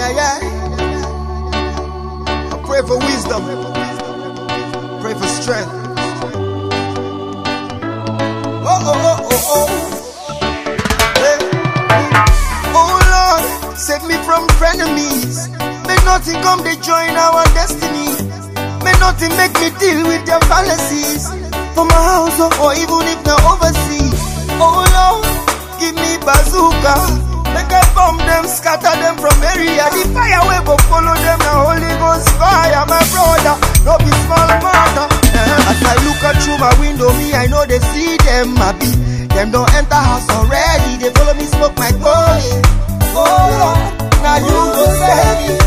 yeah. I pray for wisdom, pray for strength. Hey. Oh Lord, save me from frenemies. May nothing come to join our destiny. May nothing make me deal with their fallacies. For my house or even if they're overseas. Oh Lord, give me bazooka. Make I bomb them, scatter them from area. The fire will go follow them. The Holy Ghost fire, my brother. No be small matter. As I look out through my window, me I know they see them happy. Them don't enter house already. They follow me smoke my glory. Oh Lord, now you go save me.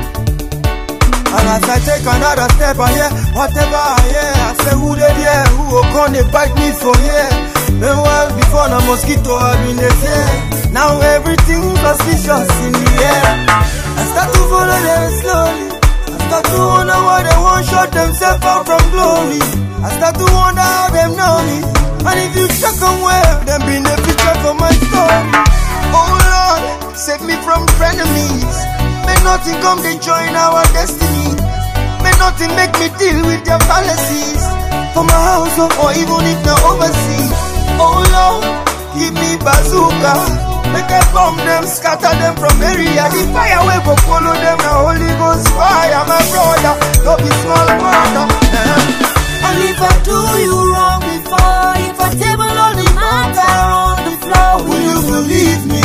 And as I take another step, I hear whatever I hear. I say who they there, who will come they bite me for here. Meanwhile before the mosquito I've been there. Now everything's suspicious in the air. I start to follow them slowly. I start to wonder why they won't shut themselves out from glory. I start to wonder how them know me. And if you check on where, them been the picture for my story. Oh Lord, save me from frenemies. May nothing come to join our destiny. May nothing make me deal with their fallacies. For my house or even if they're overseas. Oh Lord, give me bazooka. Make I bomb them, scatter them from area. The fire will go follow them. The Holy Ghost fire, my brother. Don't be small matter. And if I do you wrong before, if I table all the matter on the floor, will you believe me?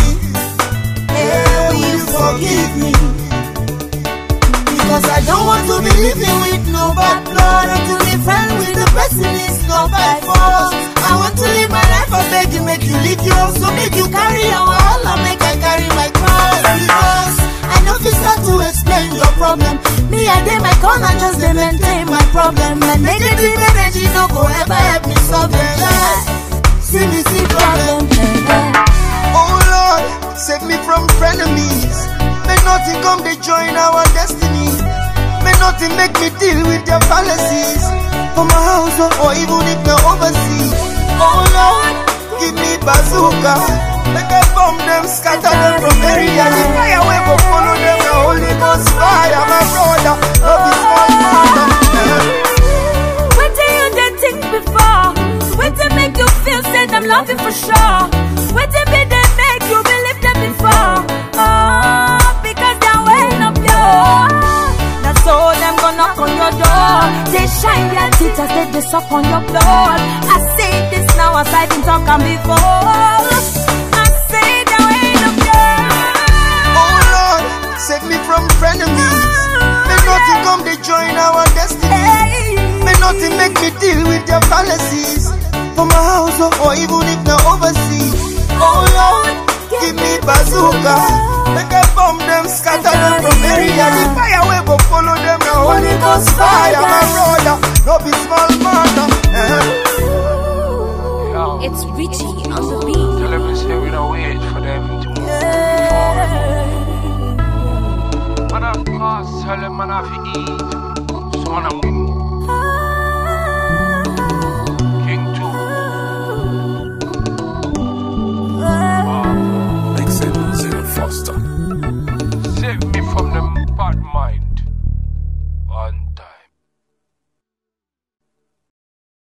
Yeah, will you forgive me? Because I don't want to be living with no bad blood. And to be friends with the person is not by force. I want to live my life, I beg you, make you live yours. So make you carry your all, I make I carry my cross. Because I know if you start to explain your problem, me I dey my corner, just dey maintain my problem. And negative energy no go ever help me solve them. See me see problem. Oh Lord, save me from frenemies. May nothing come to join our destiny. May nothing make me deal with their fallacies. For my house or even if they're overseas. Oh Lord, give me bazooka. Make I bomb them, scatter them from area. The fire will go follow them. The Holy Ghost fire, my brother. Love is small matter. What do you did think before? What did make you feel said I'm loving for sure? What did they make you believe them before? Oh, because they're weighing up your. That's all them gonna knock on your door. They shine their teeth as they suck on your blood. I say this now as I been talking before. I say they're weighing up your. Oh Lord, save me from frenemies. May nothing come to join our destiny. May nothing make me deal with their fallacies. For my house or even if they're overseas. Oh Lord, give me bazooka. Make I bomb them, scatter them from area. The fire will go follow them. The Holy Ghost fire, my brother. No be small matter. It's Richie on the beat. Tell them say we don't wait for them to move. Man, of course, tell them man have to eat. So